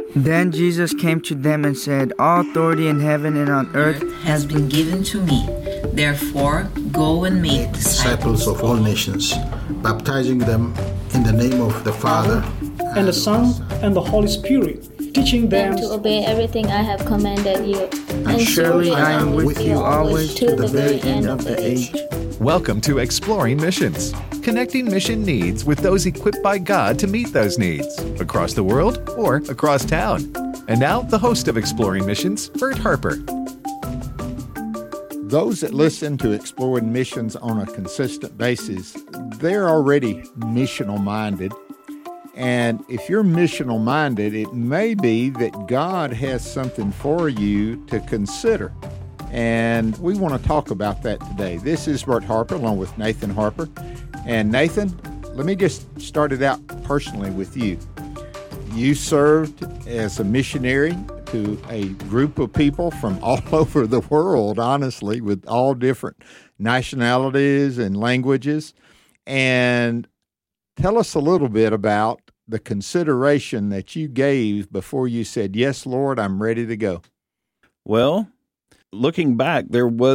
Then Jesus came to them and said, "All authority in heaven and on earth has been given to me. Therefore, go and make disciples of all nations, baptizing them in the name of the Father, and the Son, and the Holy Spirit, teaching them to obey everything I have commanded you. And surely I am with you always to the very end of the age." Welcome to Exploring Missions, connecting mission needs with those equipped by God to meet those needs, across the world or across town. And now, the host of Exploring Missions, Bert Harper. Those that listen to Exploring Missions on a consistent basis, they're already missional minded. And if you're missional minded, it may be that God has something for you to consider. And we want to talk about that today. This is Bert Harper along with Nathan Harper. And Nathan, let me just start it out personally with you. You served as a missionary to a group of people from all over the world, honestly, with all different nationalities and languages. And tell us a little bit about the consideration that you gave before you said, "Yes, Lord, I'm ready to go." Well, looking back, there were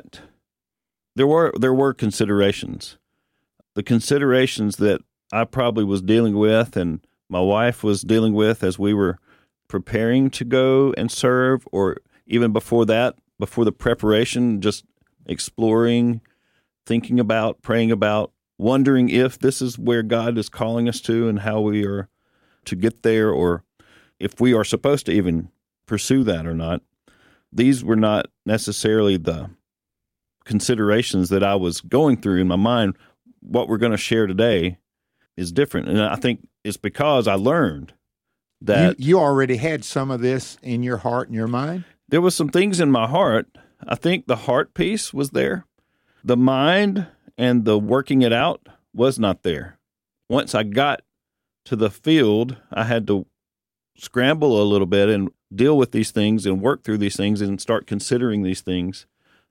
considerations. The considerations that I probably was dealing with and my wife was dealing with as we were preparing to go and serve, or even before that, before the preparation, just exploring, thinking about, praying about, wondering if this is where God is calling us to and how we are to get there, or if we are supposed to even pursue that or not. These were not necessarily the considerations that I was going through in my mind. What we're going to share today is different. And I think it's because I learned that you already had some of this in your heart and your mind? There was some things in my heart. I think the heart piece was there. The mind and the working it out was not there. Once I got to the field, I had to scramble a little bit and deal with these things and work through these things and start considering these things.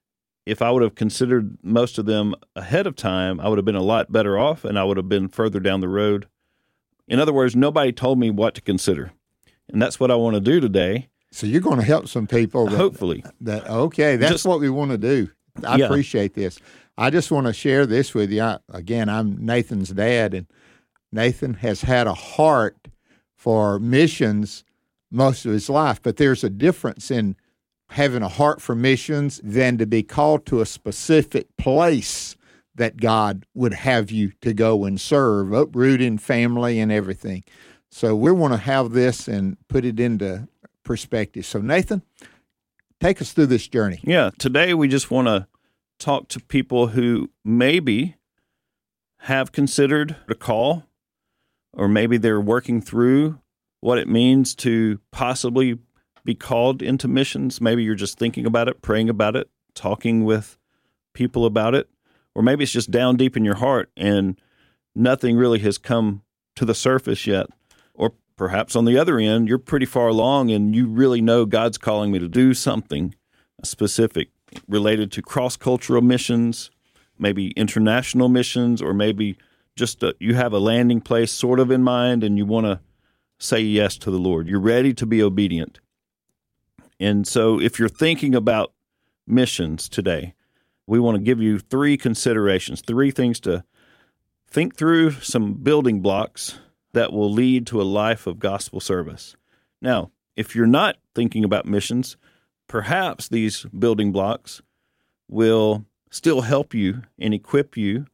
If I would have considered most of them ahead of time, I would have been a lot better off and I would have been further down the road. In other words, nobody told me what to consider. And that's what I want to do today. So you're going to help some people. Hopefully. Okay, that's what we want to do. I appreciate this. I just want to share this with you. Again, I'm Nathan's dad, and Nathan has had a heart for missions most of his life, but there's a difference in having a heart for missions than to be called to a specific place that God would have you to go and serve, uprooting family and everything. So we want to have this and put it into perspective. So Nathan, take us through this journey. Yeah, today we just want to talk to people who maybe have considered a call, or maybe they're working through what it means to possibly be called into missions. Maybe you're just thinking about it, praying about it, talking with people about it, or maybe it's just down deep in your heart and nothing really has come to the surface yet. Or perhaps on the other end, you're pretty far along and you really know God's calling me to do something specific related to cross-cultural missions, maybe international missions, or maybe just you have a landing place sort of in mind and you want to say yes to the Lord. You're ready to be obedient. And so if you're thinking about missions today, we want to give you three considerations, three things to think through, some building blocks that will lead to a life of gospel service. Now, if you're not thinking about missions, perhaps these building blocks will still help you and equip you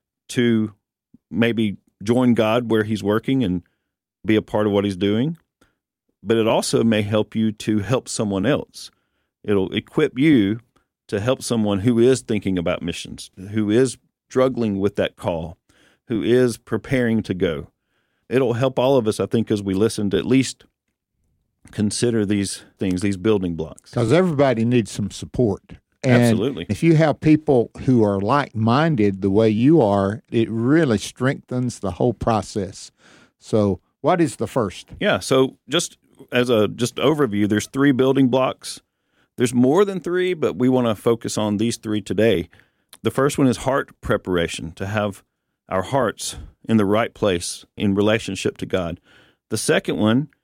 to maybe join God where He's working and be a part of what He's doing. But it also may help you to help someone else. It'll equip you to help someone who is thinking about missions, who is struggling with that call, who is preparing to go. It'll help all of us, I think, as we listen to at least consider these things, these building blocks. Because everybody needs some support. And absolutely. If you have people who are like-minded the way you are, it really strengthens the whole process. So what is the first? Yeah, so just as a overview, there's three building blocks. There's more than three, but we want to focus on these three today. The first one is heart preparation, to have our hearts in the right place in relationship to God. The second one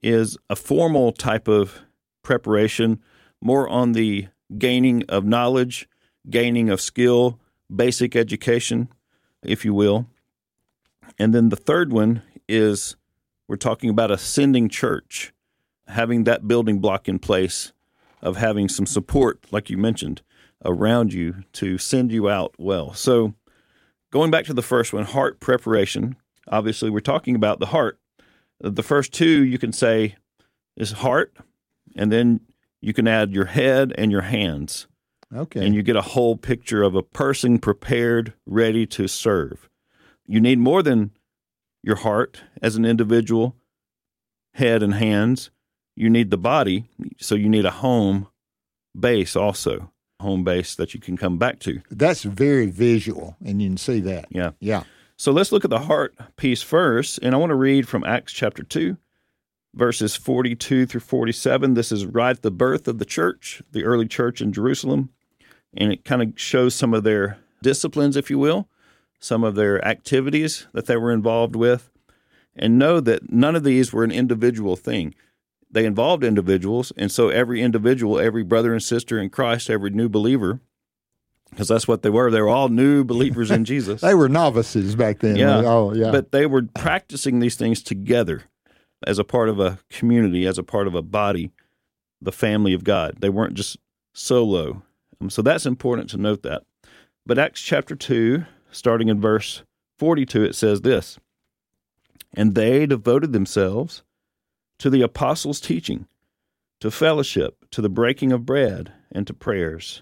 is a formal type of preparation, more on the gaining of knowledge, gaining of skill, basic education, if you will. And then the third one is we're talking about a sending church, having that building block in place of having some support, like you mentioned, around you to send you out well. So going back to the first one, heart preparation, obviously we're talking about the heart. The first two you can say is heart, and then you can add your head and your hands. Okay. And you get a whole picture of a person prepared, ready to serve. You need more than your heart as an individual, head and hands. You need the body, so you need a home base also, home base that you can come back to. That's very visual, and you can see that. Yeah. Yeah. So let's look at the heart piece first, and I want to read from Acts chapter 2, verses 42 through 47. This is right at the birth of the church, the early church in Jerusalem, and it kind of shows some of their disciplines, if you will, some of their activities that they were involved with, and know that none of these were an individual thing. They involved individuals, and so every individual, every brother and sister in Christ, every new believer, because that's what they were all new believers in Jesus. They were novices back then. Yeah. Oh, yeah. But they were practicing these things together as a part of a community, as a part of a body, the family of God. They weren't just solo. So that's important to note that. But Acts chapter 2, starting in verse 42, it says this, "And they devoted themselves to the apostles' teaching, to fellowship, to the breaking of bread, and to prayers."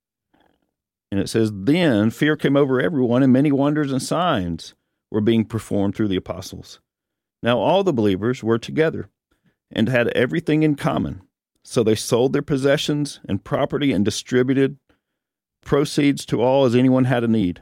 And it says, "Then fear came over everyone, and many wonders and signs were being performed through the apostles. Now all the believers were together and had everything in common. So they sold their possessions and property and distributed proceeds to all as anyone had a need.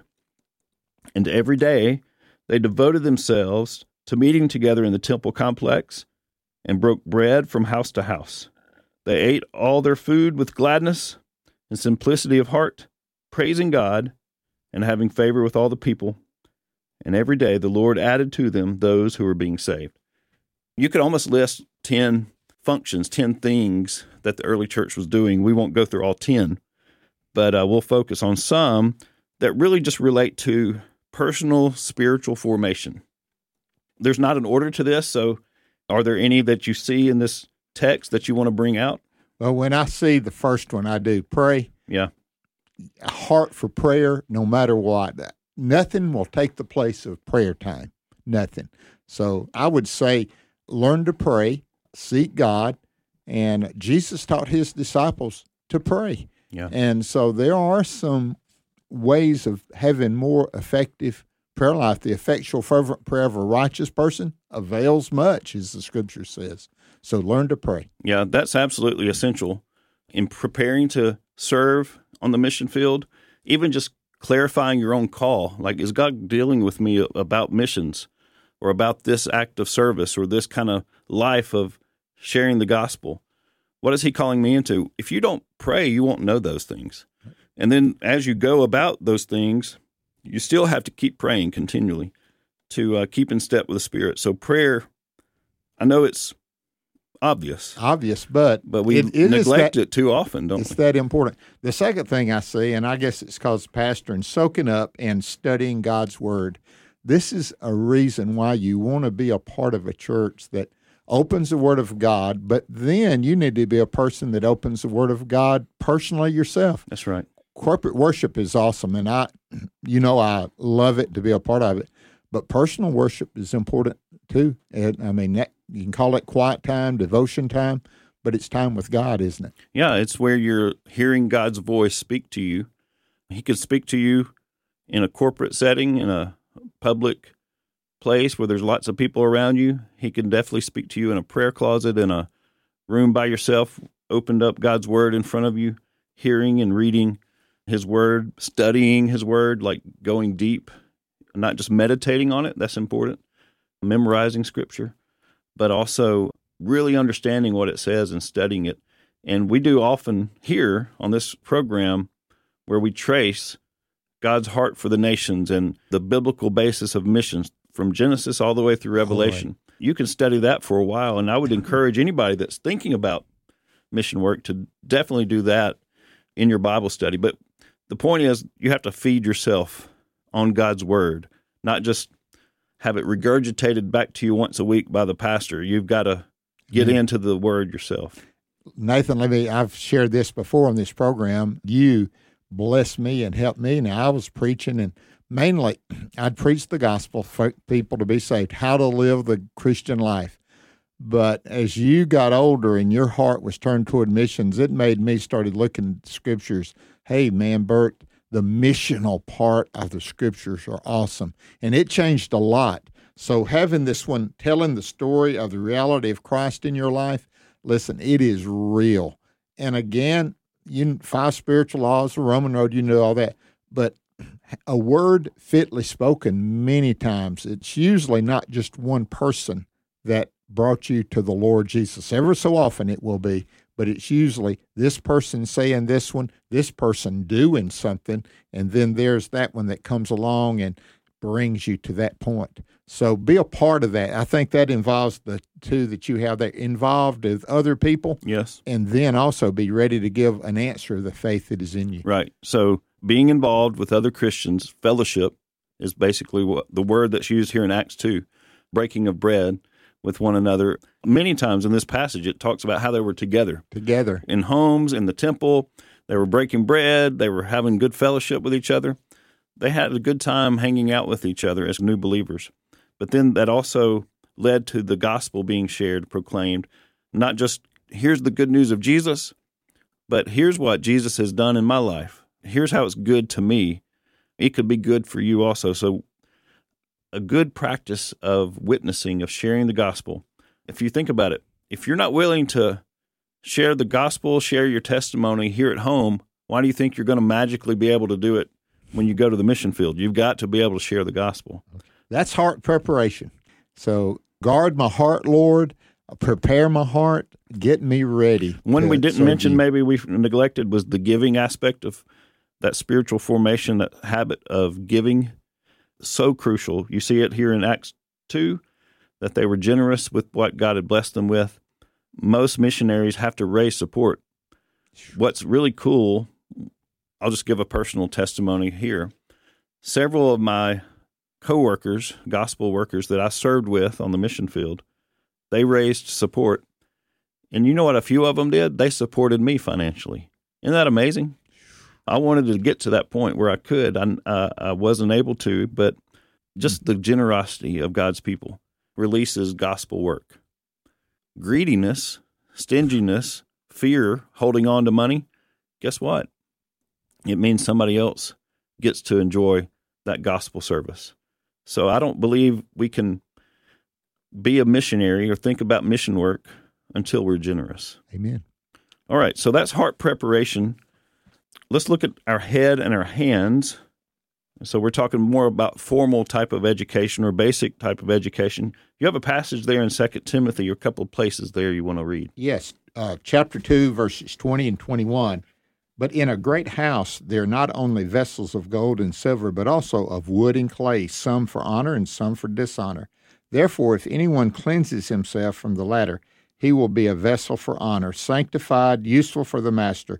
And every day they devoted themselves to meeting together in the temple complex and broke bread from house to house. They ate all their food with gladness and simplicity of heart, praising God and having favor with all the people. And every day the Lord added to them those who were being saved." You could almost list 10 functions, 10 things that the early church was doing. We won't go through all 10, but we'll focus on some that really just relate to personal spiritual formation. There's not an order to this, so are there any that you see in this text that you want to bring out? Well, when I see the first one, I do pray. Yeah. A heart for prayer, no matter what. Nothing will take the place of prayer time. Nothing. So I would say learn to pray, seek God, and Jesus taught his disciples to pray. Yeah. And so there are some ways of having more effective prayer life. The effectual fervent prayer of a righteous person avails much, as the scripture says. So learn to pray. Yeah, that's absolutely essential in preparing to serve on the mission field, even just clarifying your own call. Like, is God dealing with me about missions or about this act of service or this kind of life of sharing the gospel? What is he calling me into? If you don't pray, you won't know those things. And then as you go about those things, you still have to keep praying continually to keep in step with the Spirit. So prayer, I know it's obvious, but we neglect it too often, don't we? It's that important. The second thing I see, and I guess it's called pastoring, soaking up and studying God's Word. This is a reason why you want to be a part of a church that opens the Word of God, but then you need to be a person that opens the Word of God personally yourself. That's right. Corporate worship is awesome, and I love it to be a part of it. But personal worship is important too. And, I mean, you can call it quiet time, devotion time, but it's time with God, isn't it? Yeah, it's where you're hearing God's voice speak to you. He could speak to you in a corporate setting, in a public place where there's lots of people around you. He can definitely speak to you in a prayer closet, in a room by yourself, opened up God's Word in front of you, hearing and reading His Word, studying His Word, like going deep, not just meditating on it. That's important. Memorizing Scripture, but also really understanding what it says and studying it. And we do often here on this program where we trace God's heart for the nations and the biblical basis of missions from Genesis all the way through Revelation. you can study that for a while. And I would encourage anybody that's thinking about mission work to definitely do that in your Bible study. But the point is, you have to feed yourself on God's word, not just have it regurgitated back to you once a week by the pastor. You've got to get into the word yourself. Nathan, I've shared this before on this program. You blessed me and helped me. Now, I was preaching, and mainly I'd preach the gospel for people to be saved, how to live the Christian life. But as you got older and your heart was turned toward missions, it made me started looking at scriptures. Hey, man, Bert, the missional part of the scriptures are awesome. And it changed a lot. So having this one, telling the story of the reality of Christ in your life, listen, it is real. And again, 5 spiritual laws, the Roman road, you know all that. But a word fitly spoken many times, it's usually not just one person that brought you to the Lord Jesus. Ever so often it will be, but it's usually this person saying this one, this person doing something, and then there's that one that comes along and brings you to that point. So be a part of that. I think that involves the two that you have that involved with other people. Yes. And then also be ready to give an answer of the faith that is in you. Right. So being involved with other Christians, fellowship is basically what the word that's used here in Acts 2, breaking of bread with one another. Many times in this passage, it talks about how they were together in homes, in the temple. They were breaking bread. They were having good fellowship with each other. They had a good time hanging out with each other as new believers. But then that also led to the gospel being shared, proclaimed, not just here's the good news of Jesus, but here's what Jesus has done in my life. Here's how it's good to me. It could be good for you also. So a good practice of witnessing, of sharing the gospel. If you think about it, if you're not willing to share the gospel, share your testimony here at home, why do you think you're going to magically be able to do it when you go to the mission field? You've got to be able to share the gospel. That's heart preparation. So guard my heart, Lord. Prepare my heart. Get me ready. One we didn't mention, maybe we neglected, was the giving aspect of that spiritual formation, that habit of giving. So crucial. You see it here in Acts 2, that they were generous with what God had blessed them with. Most missionaries have to raise support. What's really cool, I'll just give a personal testimony here. Several of my co-workers, gospel workers that I served with on the mission field, they raised support. And you know what a few of them did? They supported me financially. Isn't that amazing? I wanted to get to that point where I could. I wasn't able to, but just the generosity of God's people releases gospel work. Greediness, stinginess, fear, holding on to money, guess what? It means somebody else gets to enjoy that gospel service. So I don't believe we can be a missionary or think about mission work until we're generous. Amen. All right, so that's heart preparation. Let's look at our head and our hands. So we're talking more about formal type of education or basic type of education. You have a passage there in 2 Timothy, or a couple of places there you want to read. Yes, chapter 2, verses 20 and 21. But in a great house there are not only vessels of gold and silver, but also of wood and clay, some for honor and some for dishonor. Therefore, if anyone cleanses himself from the latter, he will be a vessel for honor, sanctified, useful for the master,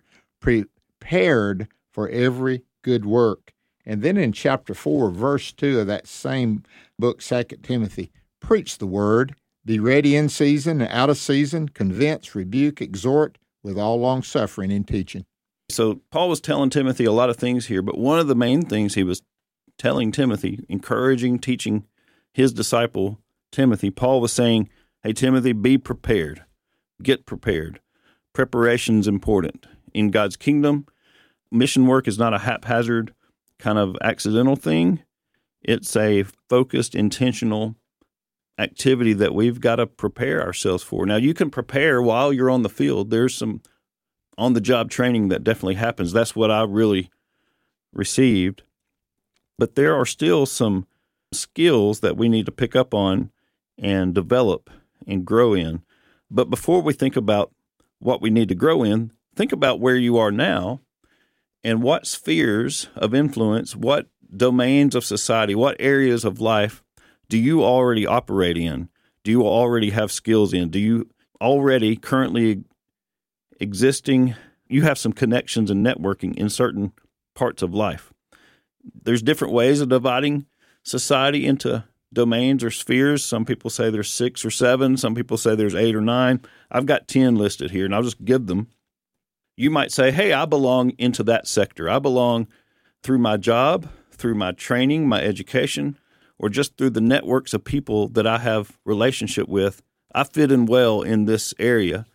prepared for every good work. And then in chapter 4, verse 2 of that same book, 2 Timothy, preach the word, be ready in season and out of season, convince, rebuke, exhort with all long-suffering and teaching. So Paul was telling Timothy a lot of things here, but one of the main things he was telling Timothy, encouraging, teaching his disciple, Timothy, Paul was saying, hey, Timothy, be prepared. Get prepared. Preparation's important. In God's kingdom, mission work is not a haphazard kind of accidental thing. It's a focused, intentional activity that we've got to prepare ourselves for. Now, you can prepare while you're on the field. There's some on-the-job training that definitely happens. That's what I really received. But there are still some skills that we need to pick up on and develop and grow in. But before we think about what we need to grow in, think about where you are now and what spheres of influence, what domains of society, what areas of life do you already operate in? do you already have skills in? Do you already currently existing? You have some connections and networking in certain parts of life. There's different ways of dividing society into domains or spheres. Some people say there's 6 or 7. Some people say there's 8 or 9. I've got 10 listed here, and I'll just give them. You might say, hey, I belong into that sector. I belong through my job, through my training, my education, or just through the networks of people that I have relationship with. I fit in well in this area.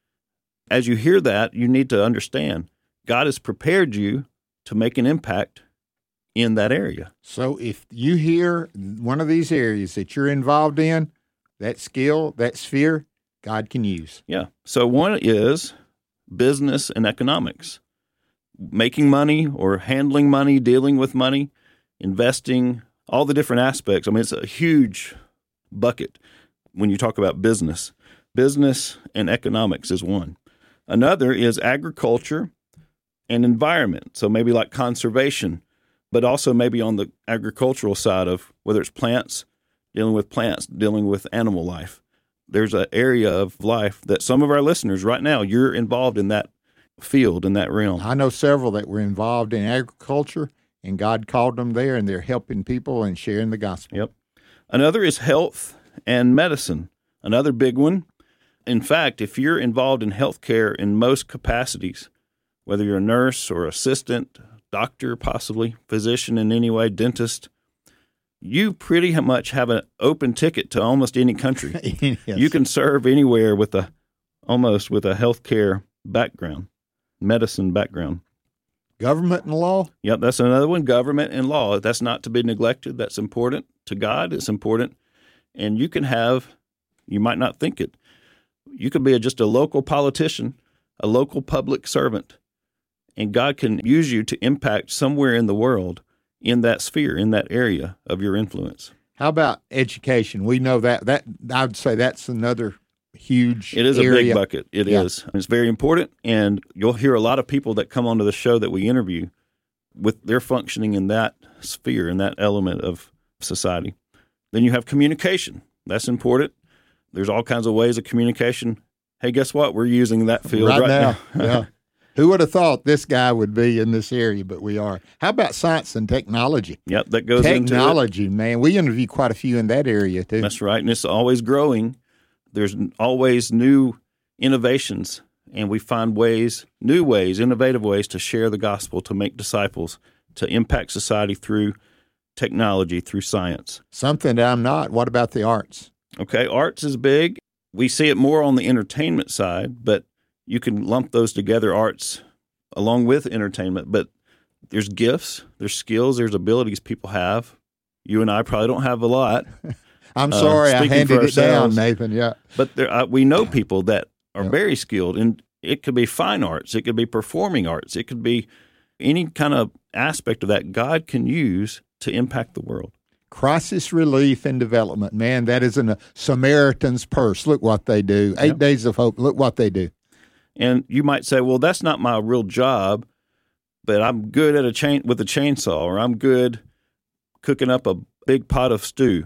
As you hear that, you need to understand God has prepared you to make an impact in that area. So if you hear one of these areas that you're involved in, that skill, that sphere, God can use. Yeah. So one is business and economics, making money or handling money, dealing with money, investing, all the different aspects. I mean, it's a huge bucket when you talk about business. Business and economics is one. Another is agriculture and environment. So maybe like conservation, but also maybe on the agricultural side of whether it's plants, dealing with animal life. There's an area of life that some of our listeners right now, you're involved in that field, in that realm. I know several that were involved in agriculture, and God called them there, and they're helping people and sharing the gospel. Yep. Another is health and medicine, another big one. In fact, if you're involved in healthcare in most capacities, whether you're a nurse or assistant, doctor possibly, physician in any way, dentist, you pretty much have an open ticket to almost any country. Yes. You can serve anywhere with a healthcare background, medicine background. Government and law? Yep, that's another one, government and law. That's not to be neglected. That's important to God. It's important. And you might not think it, you could be just a local politician, a local public servant, and God can use you to impact somewhere in the world in that sphere, in that area of your influence. How about education? We know that I would say that's another huge It is area. a big bucket. It is. It's very important, and you'll hear a lot of people that come onto the show that we interview with their functioning in that sphere, in that element of society. Then you have communication. That's important. There's all kinds of ways of communication. Hey, guess what? We're using that field right now. Yeah. Who would have thought this guy would be in this area, but we are. How about science and technology? Yep, that goes into technology, man. We interview quite a few in that area, too. That's right, and it's always growing. There's always new innovations, and we find new ways, innovative ways to share the gospel, to make disciples, to impact society through technology, through science. Something that I'm not. What about the arts? Okay, arts is big. We see it more on the entertainment side, but you can lump those together, arts along with entertainment. But there's gifts, there's skills, there's abilities people have. You and I probably don't have a lot. I'm sorry I handed it down, Nathan. Yeah. But we know people that are very skilled, and it could be fine arts, it could be performing arts, it could be any kind of aspect of that God can use to impact the world. Crisis relief and development. Man, that is a Samaritan's Purse. Look what they do. 8 Days of Hope. Look what they do. And you might say, well, that's not my real job, but I'm good at with a chainsaw, or I'm good cooking up a big pot of stew,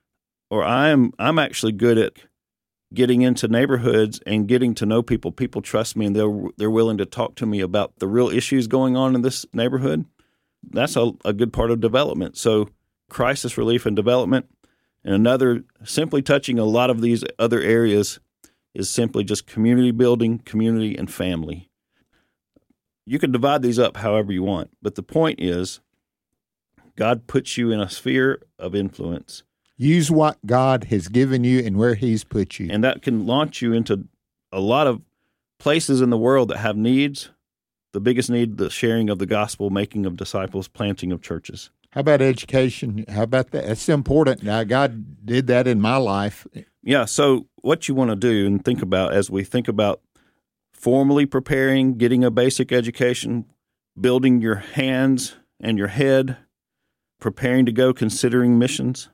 or I'm actually good at getting into neighborhoods and getting to know people. People trust me, and they're willing to talk to me about the real issues going on in this neighborhood. That's a good part of development. So crisis relief and development, and another, simply touching a lot of these other areas, is simply just community building, community and family. You can divide these up however you want, but the point is God puts you in a sphere of influence. Use what God has given you and where He's put you. And that can launch you into a lot of places in the world that have needs. The biggest need, the sharing of the gospel, making of disciples, planting of churches. How about education? How about that? That's important. Now, God did that in my life. Yeah, so what you want to do and think about as we think about formally preparing, getting a basic education, building your hands and your head, preparing to go, considering missions.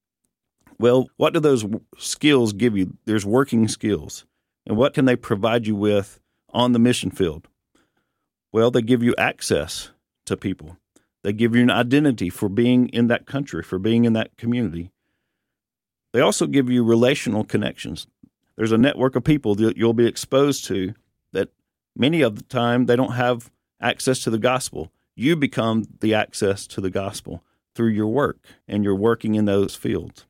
Well, what do those skills give you? There's working skills. And what can they provide you with on the mission field? Well, they give you access to people. They give you an identity for being in that country, for being in that community. They also give you relational connections. There's a network of people that you'll be exposed to that many of the time they don't have access to the gospel. You become the access to the gospel through your work, and you're working in those fields.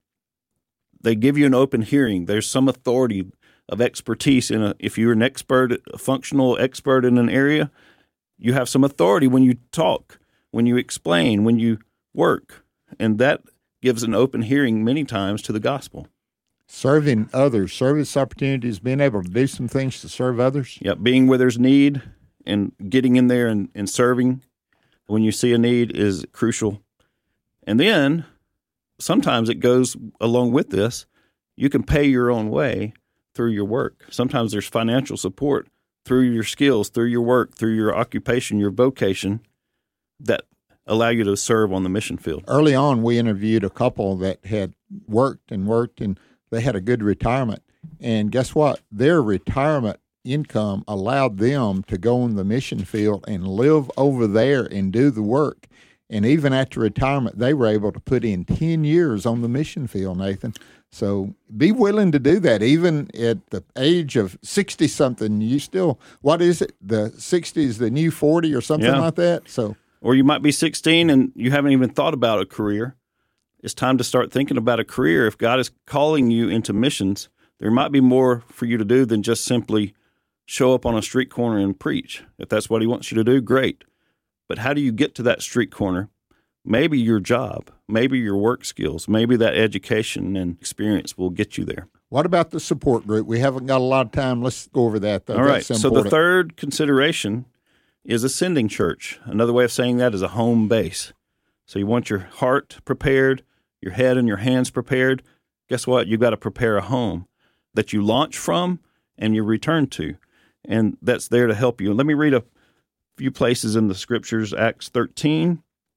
They give you an open hearing. There's some authority of expertise if you're an expert, a functional expert in an area, you have some authority when you talk, when you explain, when you work, and that gives an open hearing many times to the gospel. Serving others, service opportunities, being able to do some things to serve others. Yep, being where there's need and getting in there and serving when you see a need is crucial. And then sometimes it goes along with this. You can pay your own way through your work. Sometimes there's financial support through your skills, through your work, through your occupation, your vocation that allow you to serve on the mission field. Early on, we interviewed a couple that had worked, and they had a good retirement. And guess what? Their retirement income allowed them to go on the mission field and live over there and do the work. And even after retirement, they were able to put in 10 years on the mission field, Nathan. So be willing to do that. Even at the age of 60-something, you still, what is it? The 60 is the new 40 or something like that? So, or you might be 16 and you haven't even thought about a career. It's time to start thinking about a career. If God is calling you into missions, there might be more for you to do than just simply show up on a street corner and preach. If that's what he wants you to do, great. But how do you get to that street corner? Maybe your job, maybe your work skills, maybe that education and experience will get you there. What about the support group? We haven't got a lot of time. Let's go over that, though. All right. So the third consideration is a sending church. Another way of saying that is a home base. So you want your heart prepared, your head and your hands prepared. Guess what? You've got to prepare a home that you launch from and you return to. And that's there to help you. Let me read a few places in the scriptures. Acts 13,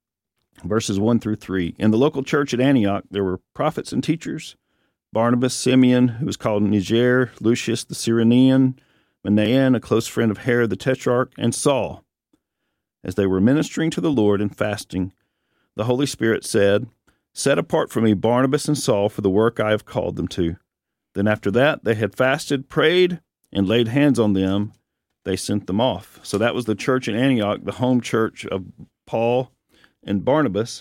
verses 1 through 3. In the local church at Antioch, there were prophets and teachers: Barnabas, Simeon, who was called Niger, Lucius the Cyrenian, Manaen, a close friend of Herod the Tetrarch, and Saul. As they were ministering to the Lord and fasting, the Holy Spirit said, "Set apart for me Barnabas and Saul for the work I have called them to." Then after that, they had fasted, prayed, and laid hands on them. They sent them off. So that was the church in Antioch, the home church of Paul and Barnabas.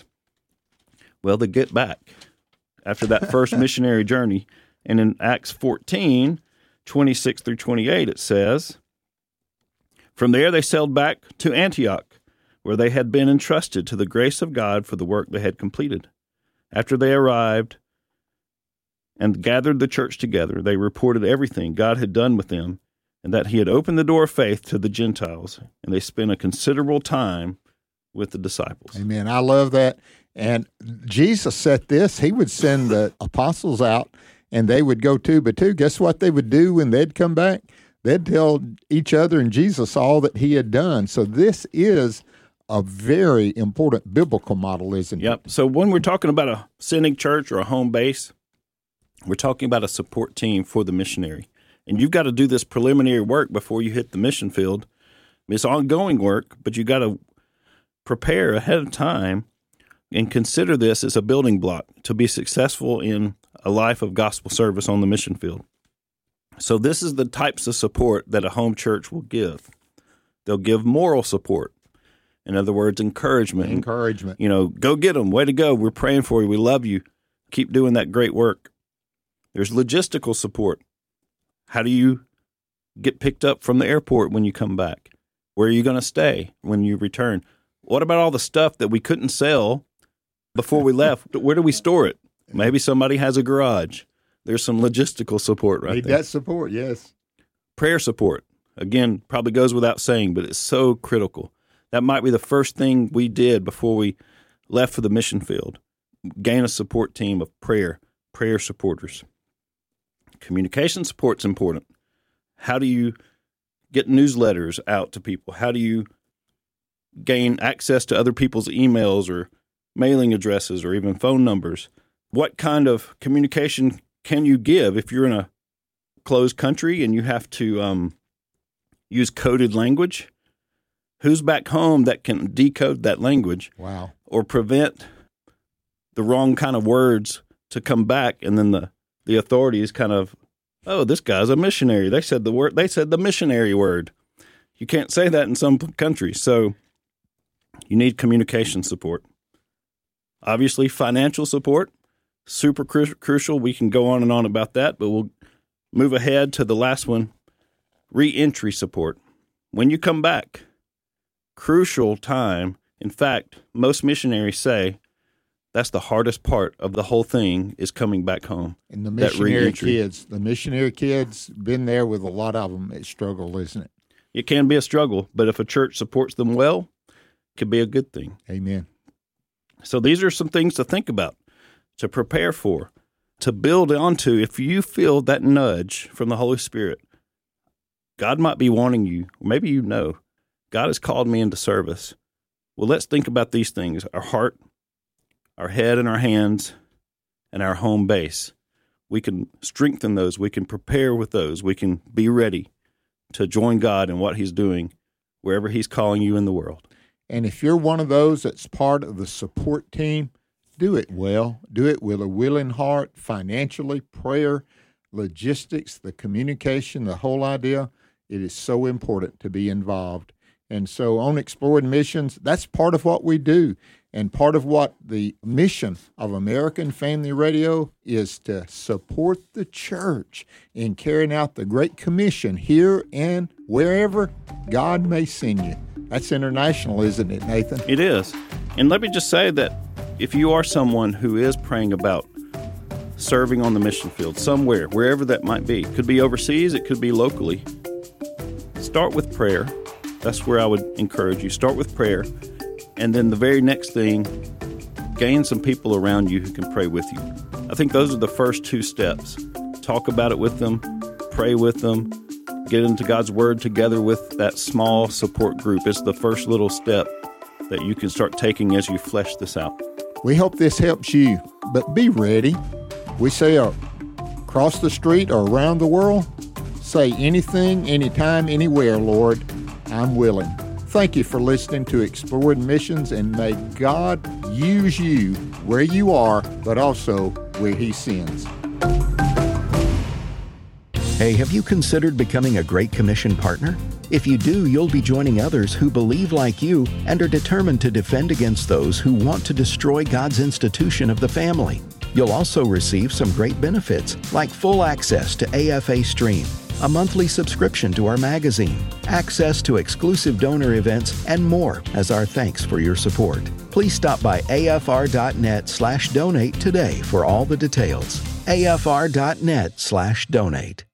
Well, they get back after that first missionary journey. And in Acts 14, 26 through 28, it says, "From there they sailed back to Antioch, where they had been entrusted to the grace of God for the work they had completed. After they arrived and gathered the church together, they reported everything God had done with them, and that he had opened the door of faith to the Gentiles, and they spent a considerable time with the disciples." Amen. I love that. And Jesus said this. He would send the apostles out, and they would go two by two. Guess what they would do when they'd come back? They'd tell each other and Jesus all that he had done. So this is a very important biblical model, isn't it? Yep. So when we're talking about a sending church or a home base, we're talking about a support team for the missionary. And you've got to do this preliminary work before you hit the mission field. It's ongoing work, but you got to prepare ahead of time and consider this as a building block to be successful in a life of gospel service on the mission field. So this is the types of support that a home church will give. They'll give moral support. In other words, encouragement. Encouragement. You know, go get them. Way to go. We're praying for you. We love you. Keep doing that great work. There's logistical support. How do you get picked up from the airport when you come back? Where are you going to stay when you return? What about all the stuff that we couldn't sell before we left? Where do we store it? Maybe somebody has a garage. There's some logistical support right there. That support, yes. Prayer support, again, probably goes without saying, but it's so critical. That might be the first thing we did before we left for the mission field. Gain a support team of prayer supporters. Communication support's important. How do you get newsletters out to people? How do you gain access to other people's emails or mailing addresses or even phone numbers? What kind of communication can you give if you're in a closed country and you have to use coded language? Who's back home that can decode that language? Wow. Or prevent the wrong kind of words to come back and then the the authorities kind of, oh, this guy's a missionary. They said the missionary word. You can't say that in some countries. So you need communication support. Obviously, financial support, super crucial. We can go on and on about that, but we'll move ahead to the last one, re-entry support. When you come back, crucial time. In fact, most missionaries say that's the hardest part of the whole thing is coming back home. And the missionary kids, been there with a lot of them. It's struggle, isn't it? It can be a struggle, but if a church supports them well, it could be a good thing. Amen. So these are some things to think about, to prepare for, to build onto. If you feel that nudge from the Holy Spirit, God might be wanting you, or maybe you know, God has called me into service. Well, let's think about these things, our heart, our head and our hands, and our home base. We can strengthen those. We can prepare with those. We can be ready to join God in what He's doing wherever He's calling you in the world. And if you're one of those that's part of the support team, do it well. Do it with a willing heart, financially, prayer, logistics, the communication, the whole idea. It is so important to be involved. And so on Exploring Missions, that's part of what we do. And part of what the mission of American Family Radio is to support the church in carrying out the Great Commission here and wherever God may send you. That's international, isn't it, Nathan? It is. And let me just say that if you are someone who is praying about serving on the mission field somewhere, wherever that might be, it could be overseas, it could be locally, start with prayer. That's where I would encourage you. Start with prayer. And then the very next thing, gain some people around you who can pray with you. I think those are the first two steps. Talk about it with them, pray with them, get into God's Word together with that small support group. It's the first little step that you can start taking as you flesh this out. We hope this helps you, but be ready. We say across the street or around the world, say anything, anytime, anywhere, Lord, I'm willing. Thank you for listening to Exploring Missions, and may God use you where you are, but also where He sends. Hey, have you considered becoming a Great Commission partner? If you do, you'll be joining others who believe like you and are determined to defend against those who want to destroy God's institution of the family. You'll also receive some great benefits, like full access to AFA Stream, a monthly subscription to our magazine, access to exclusive donor events, and more as our thanks for your support. Please stop by afr.net/donate today for all the details. afr.net/donate.